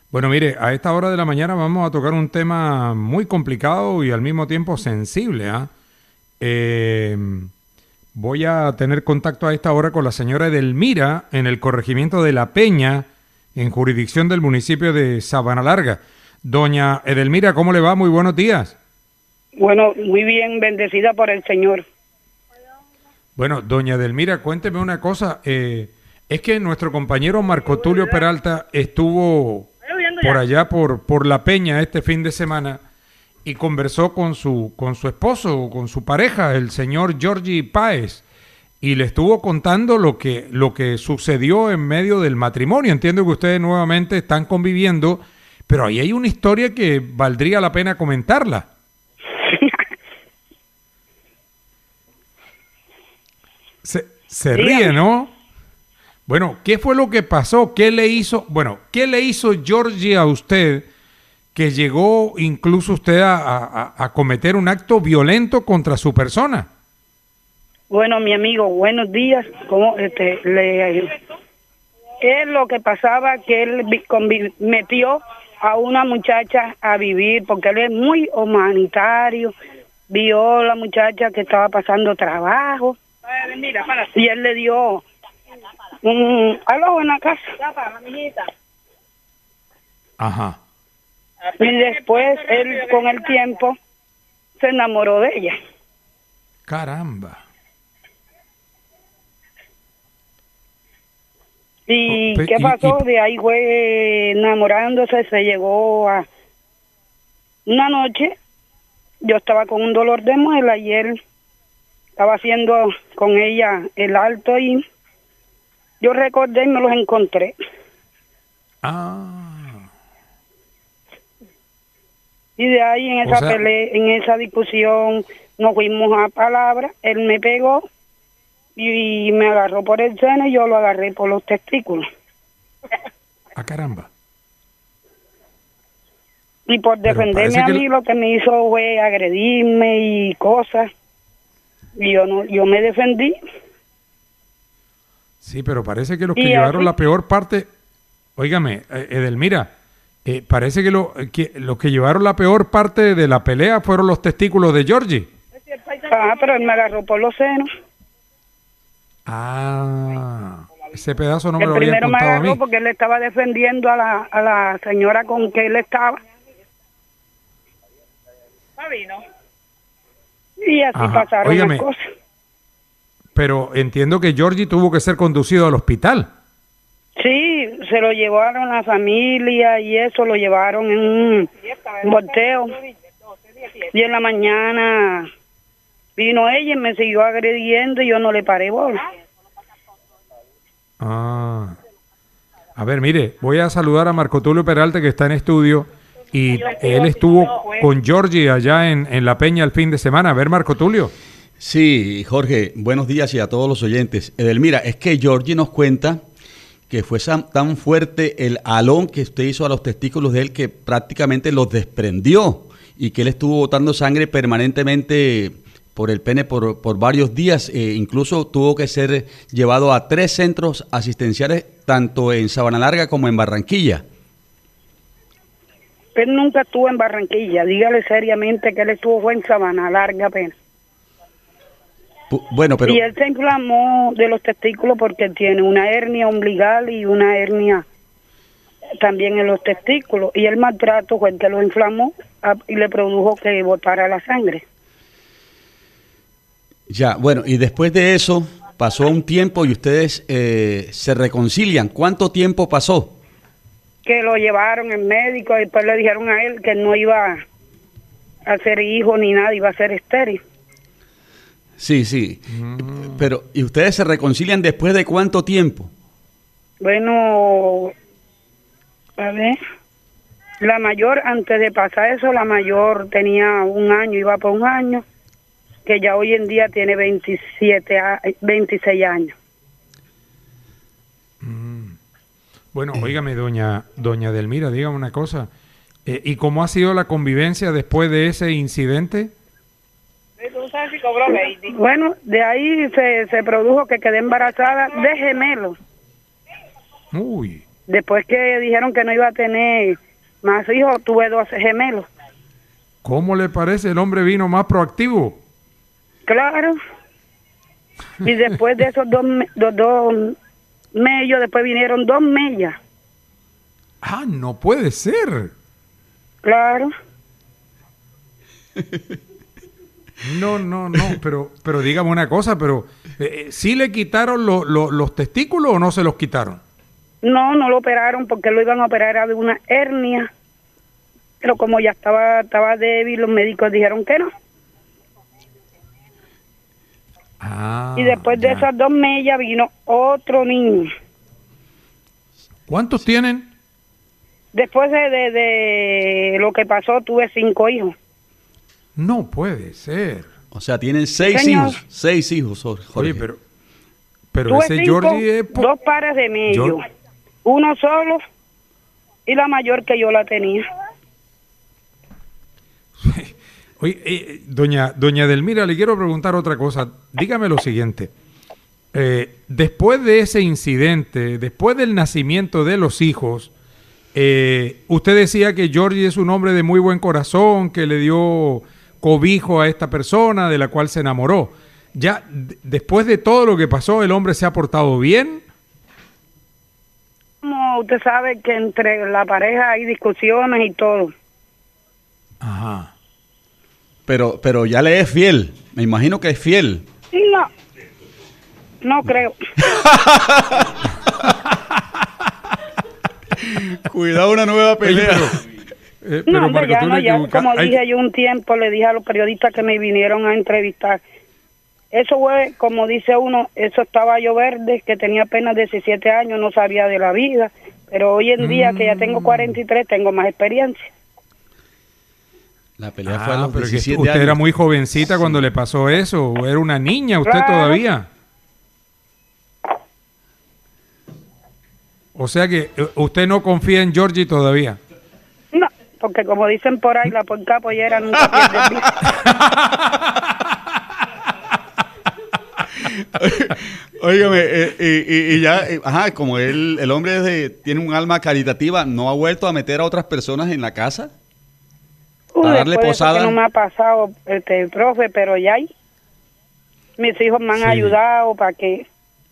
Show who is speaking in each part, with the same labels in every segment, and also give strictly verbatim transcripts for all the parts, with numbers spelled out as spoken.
Speaker 1: Bueno, mire, a esta hora de la mañana vamos a tocar un tema muy complicado y al mismo tiempo sensible, ¿ah? Eh, Voy a tener contacto a esta hora con la señora Edelmira en el corregimiento de La Peña, en jurisdicción del municipio de Sabana Larga. Doña Edelmira, ¿cómo le va? Muy buenos días.
Speaker 2: Bueno, muy bien, bendecida por el Señor.
Speaker 1: Bueno, doña Edelmira, cuénteme una cosa. Eh, es que nuestro compañero Marco Tulio Peralta estuvo por allá por, por La Peña este fin de semana y conversó con su, con su esposo, con su pareja, el señor Georgie Páez, y le estuvo contando lo que, lo que sucedió en medio del matrimonio. Entiendo que ustedes nuevamente están conviviendo, pero ahí hay una historia que valdría la pena comentarla. Se, se ríe, ¿no? Bueno, ¿qué fue lo que pasó? ¿Qué le hizo? Bueno, ¿qué le hizo Georgie a usted que llegó incluso usted a, a, a cometer un acto violento contra su persona?
Speaker 2: Bueno, mi amigo, buenos días. ¿Cómo este le es lo que pasaba que él vi- convi- metió a una muchacha a vivir porque él es muy humanitario, vio a la muchacha que estaba pasando trabajo y él le dio un algo en la casa.
Speaker 1: Ajá.
Speaker 2: Y después él con el tiempo se enamoró de ella.
Speaker 1: Caramba.
Speaker 2: ¿Y
Speaker 1: Oh, pe-
Speaker 2: qué
Speaker 1: y-
Speaker 2: pasó?
Speaker 1: y-
Speaker 2: De ahí fue enamorándose, se llegó a una noche, yo estaba con un dolor de muela y él estaba haciendo con ella el alto y yo recordé y me los encontré.
Speaker 1: Ah.
Speaker 2: Y de ahí en
Speaker 1: O
Speaker 2: esa
Speaker 1: sea,
Speaker 2: pelea, en esa discusión nos fuimos a palabras, él me pegó y me agarró por el seno y yo lo agarré por los testículos.
Speaker 1: ah, caramba.
Speaker 2: Y por
Speaker 1: Pero
Speaker 2: defenderme
Speaker 1: parece
Speaker 2: a
Speaker 1: que
Speaker 2: mí
Speaker 1: el-
Speaker 2: lo que me hizo fue agredirme y cosas. Y yo no, yo me defendí.
Speaker 1: Sí, pero parece que los que
Speaker 2: Y
Speaker 1: llevaron
Speaker 2: así,
Speaker 1: la peor parte, óigame, eh, Edelmira, eh, parece que, lo, que los que llevaron la peor parte de la pelea fueron los testículos de Georgie.
Speaker 2: ah, pero él me agarró por los senos.
Speaker 1: Ah, ese pedazo no me
Speaker 2: El
Speaker 1: lo habían
Speaker 2: primero me
Speaker 1: contado a
Speaker 2: agarró
Speaker 1: mí.
Speaker 2: porque él estaba defendiendo a la, a la señora con que él estaba. Y así
Speaker 1: Ajá,
Speaker 2: pasaron
Speaker 1: óigame,
Speaker 2: las cosas.
Speaker 1: pero entiendo que Georgie tuvo que ser conducido al hospital.
Speaker 2: Sí, se lo llevaron la familia y eso, lo llevaron en un volteo. Y en la mañana vino ella y me siguió agrediendo y yo no le paré bola.
Speaker 1: Ah. A ver, mire, voy a saludar a Marco Tulio Peralta que está en estudio y él estuvo con Georgie allá en, en La Peña el fin de semana. A ver, Marco Tulio.
Speaker 3: Sí, Jorge, buenos días y a todos los oyentes. Edelmira, es que Georgie nos cuenta que fue san- tan fuerte el alón que usted hizo a los testículos de él que prácticamente los desprendió y que él estuvo botando sangre permanentemente por el pene por, por varios días. Eh, incluso tuvo que ser llevado a tres centros asistenciales, tanto en Sabana Larga como en Barranquilla.
Speaker 2: Él nunca estuvo en Barranquilla, dígale seriamente que él estuvo fue en Sabana Larga apenas.
Speaker 3: Pu- Bueno, pero...
Speaker 2: Y él se inflamó de los testículos porque él tiene una hernia umbilical y una hernia también en los testículos. Y el maltrato fue el que lo inflamó ah, y le produjo que botara la sangre.
Speaker 3: Ya, bueno, y después de eso pasó un tiempo y ustedes eh, se reconcilian. ¿Cuánto tiempo pasó?
Speaker 2: Que lo llevaron el médico y después le dijeron a él que no iba a ser hijo ni nada, iba a ser estéril.
Speaker 3: Sí, sí. Pero, ¿y ustedes se reconcilian después de cuánto tiempo?
Speaker 2: Bueno, a ver, la mayor, antes de pasar eso, la mayor tenía un año, iba por un año, que ya hoy en día tiene veintisiete, a- veintiséis años.
Speaker 1: Bueno, óigame, doña, doña Delmira, dígame una cosa. Eh, ¿Y cómo ha sido la convivencia después de ese incidente?
Speaker 2: Bueno, de ahí se, se produjo que quedé embarazada de gemelos.
Speaker 1: Uy,
Speaker 2: Después que dijeron que no iba a tener más hijos, tuve doce gemelos.
Speaker 1: ¿Cómo le parece? El hombre vino más proactivo.
Speaker 2: Claro. Y después de esos dos, dos, dos mellos, después vinieron dos mellas.
Speaker 1: Ah, no puede ser.
Speaker 2: Claro.
Speaker 1: No, no, no, pero, pero dígame una cosa, pero eh, ¿sí le quitaron lo, lo, los testículos o no se los quitaron?
Speaker 2: No, no lo operaron porque lo iban a operar, era de una hernia. Pero como ya estaba estaba débil, los médicos dijeron que no.
Speaker 1: Ah,
Speaker 2: y después
Speaker 1: ya.
Speaker 2: de esas dos mellas vino otro niño.
Speaker 1: ¿Cuántos tienen?
Speaker 2: Después de, de, de lo que pasó, tuve cinco hijos.
Speaker 1: No puede ser.
Speaker 3: O sea, tienen seis
Speaker 2: Señor.
Speaker 3: hijos. Seis hijos, Jorge.
Speaker 1: Oye, pero, pero
Speaker 2: Tuve
Speaker 1: ese
Speaker 2: cinco,
Speaker 1: Georgie es... po-
Speaker 2: dos pares de mellos.
Speaker 1: Geor-
Speaker 2: Uno solo y la mayor que yo la tenía.
Speaker 1: Oye, eh, doña, doña Delmira, le quiero preguntar otra cosa. Dígame lo siguiente. Eh, después de ese incidente, después del nacimiento de los hijos, eh, usted decía que Georgie es un hombre de muy buen corazón, que le dio cobijo a esta persona de la cual se enamoró. Ya, d- después de todo lo que pasó, ¿el hombre se ha portado bien?
Speaker 2: Como usted sabe que entre la pareja hay discusiones y todo.
Speaker 1: Ajá.
Speaker 3: Pero, pero ya le es fiel. Me imagino que es fiel.
Speaker 2: No, no creo.
Speaker 3: Cuidado, una nueva pelea.
Speaker 1: Eh,
Speaker 2: No,
Speaker 1: pero
Speaker 2: hombre,
Speaker 1: Marco
Speaker 2: ya
Speaker 1: Tulio
Speaker 2: no, ya,
Speaker 1: equivoca-
Speaker 2: como
Speaker 1: hay-
Speaker 2: dije yo un tiempo, le dije a los periodistas que me vinieron a entrevistar. Eso fue, como dice uno, eso estaba yo verde, que tenía apenas diecisiete años, no sabía de la vida. Pero hoy en día, que ya tengo cuarenta y tres, tengo más experiencia.
Speaker 3: La pelea
Speaker 1: Ah,
Speaker 3: fue a los
Speaker 1: pero que
Speaker 3: diecisiete
Speaker 1: usted
Speaker 3: años.
Speaker 1: era muy jovencita cuando le pasó eso. ¿O era una niña usted
Speaker 2: Claro.
Speaker 1: todavía? O sea que eh, usted no confía en Georgie todavía.
Speaker 2: No, porque como dicen por ahí, la porca pollera nunca pierde el vicio.
Speaker 3: Óigame, eh, y, y- y ya, eh, ajá, como él, el hombre es de- tiene un alma caritativa, ¿no ha vuelto a meter a otras personas en la casa?
Speaker 2: Uy,
Speaker 3: ¿A darle
Speaker 2: después de eso
Speaker 3: posada?
Speaker 2: que no me ha pasado, este, profe, pero ya hay. Mis hijos me han
Speaker 1: Sí.
Speaker 2: ayudado para que...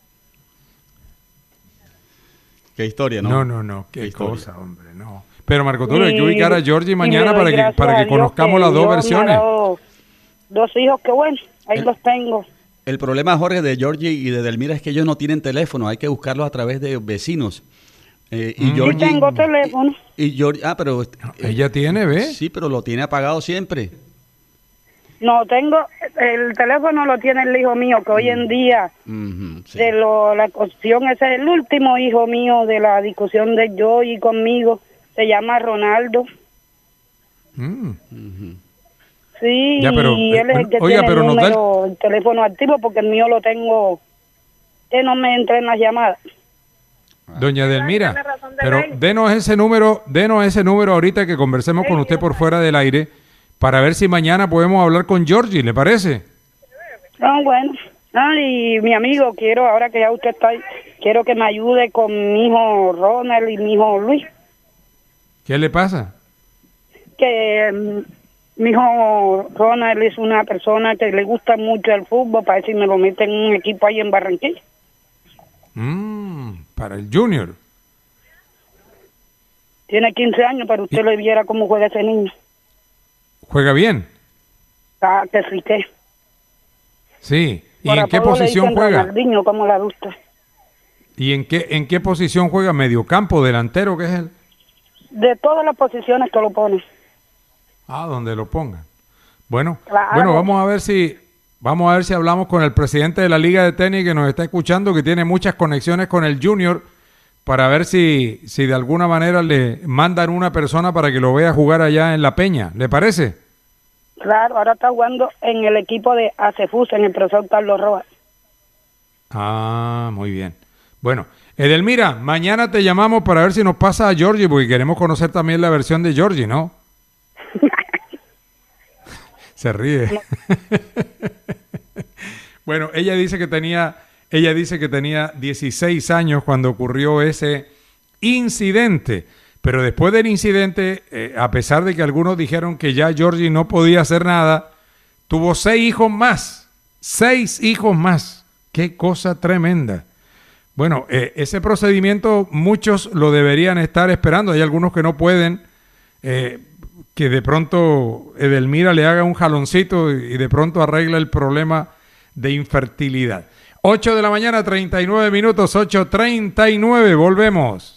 Speaker 3: Qué historia, ¿no?
Speaker 1: No, no, no. Qué,
Speaker 3: Qué historia.
Speaker 1: cosa, hombre, no. Pero Marco Tulio, hay que
Speaker 2: Y-
Speaker 1: ubicar a Georgie
Speaker 2: y
Speaker 1: mañana
Speaker 2: le doy
Speaker 1: para que,
Speaker 2: gracias
Speaker 1: para
Speaker 2: a
Speaker 1: que
Speaker 2: Dios
Speaker 1: conozcamos las dos
Speaker 2: Dios me ha
Speaker 1: versiones.
Speaker 2: dado dos hijos, que bueno, ahí
Speaker 3: El-
Speaker 2: los tengo.
Speaker 3: El problema, Jorge, de Georgie y de Delmira es que ellos no tienen teléfono, hay que buscarlos a través de vecinos. Eh, y
Speaker 1: Mm.
Speaker 2: Sí
Speaker 3: Georgie,
Speaker 2: tengo teléfono.
Speaker 3: y Georgie, ah, pero eh,
Speaker 1: Ella tiene, ¿ve?
Speaker 3: sí, pero lo tiene apagado siempre.
Speaker 2: No, tengo, el teléfono lo tiene el hijo mío, que hoy en día,
Speaker 3: Ujú, sí.
Speaker 2: de lo, la cuestión, ese es el último hijo mío de la discusión de yo y conmigo, se llama Ronaldo.
Speaker 1: Mm.
Speaker 3: Ujú.
Speaker 2: Sí,
Speaker 1: Ya, pero,
Speaker 2: y él es el
Speaker 1: eh,
Speaker 2: que
Speaker 1: oiga,
Speaker 2: tiene
Speaker 1: pero
Speaker 2: el,
Speaker 1: nos da el-
Speaker 2: número, el teléfono activo, porque el mío lo tengo, que no me entra en las llamadas.
Speaker 1: Doña Delmira,
Speaker 2: Tiene razón de
Speaker 1: pero
Speaker 2: ley.
Speaker 1: denos ese número, denos ese número ahorita que conversemos con usted por fuera del aire para ver si mañana podemos hablar con Georgie, ¿le parece?
Speaker 2: Ah, bueno. Ah, y mi amigo, quiero, ahora que ya usted está ahí, quiero que me ayude con mi hijo Ronald y mi hijo Luis.
Speaker 1: ¿Qué le pasa?
Speaker 2: Que mm, mi hijo Ronald es una persona que le gusta mucho el fútbol, para ver si me lo mete en un equipo ahí en Barranquilla.
Speaker 1: Mm, para el Junior.
Speaker 2: Tiene quince años, pero usted le viera cómo juega ese niño.
Speaker 1: ¿Juega bien?
Speaker 2: Ah, que sí que.
Speaker 1: Sí. ¿Y
Speaker 2: Por
Speaker 1: en qué
Speaker 2: apodo le
Speaker 1: posición
Speaker 2: dicen
Speaker 1: juega?
Speaker 2: Ronaldinho, como la de usted.
Speaker 1: ¿Y en qué, en qué posición juega? ¿Mediocampo, delantero, qué es él?
Speaker 2: De todas las posiciones que lo pone.
Speaker 1: Ah, donde lo pongan. Bueno,
Speaker 2: Claro.
Speaker 1: bueno, vamos a ver si vamos a ver si hablamos con el presidente de la Liga de Tenis que nos está escuchando, que tiene muchas conexiones con el Junior, para ver si, si de alguna manera le mandan una persona para que lo vea jugar allá en La Peña. ¿Le parece?
Speaker 2: Claro, ahora está jugando en el equipo de Acefus, en el profesor Carlos Rojas.
Speaker 1: Ah, muy bien. Bueno, Edelmira, mañana te llamamos para ver si nos pasa a Georgie, porque queremos conocer también la versión de Georgie, ¿no? Se ríe. Bueno, ella dice que tenía, ella dice que tenía dieciséis años cuando ocurrió ese incidente. Pero después del incidente, eh, a pesar de que algunos dijeron que ya Georgie no podía hacer nada, tuvo seis hijos más. Seis hijos más. ¡Qué cosa tremenda! Bueno, eh, ese procedimiento muchos lo deberían estar esperando. Hay algunos que no pueden, eh, que de pronto Edelmira le haga un jaloncito y de pronto arregla el problema de infertilidad. ocho de la mañana, treinta y nueve minutos, ocho treinta y nueve, volvemos.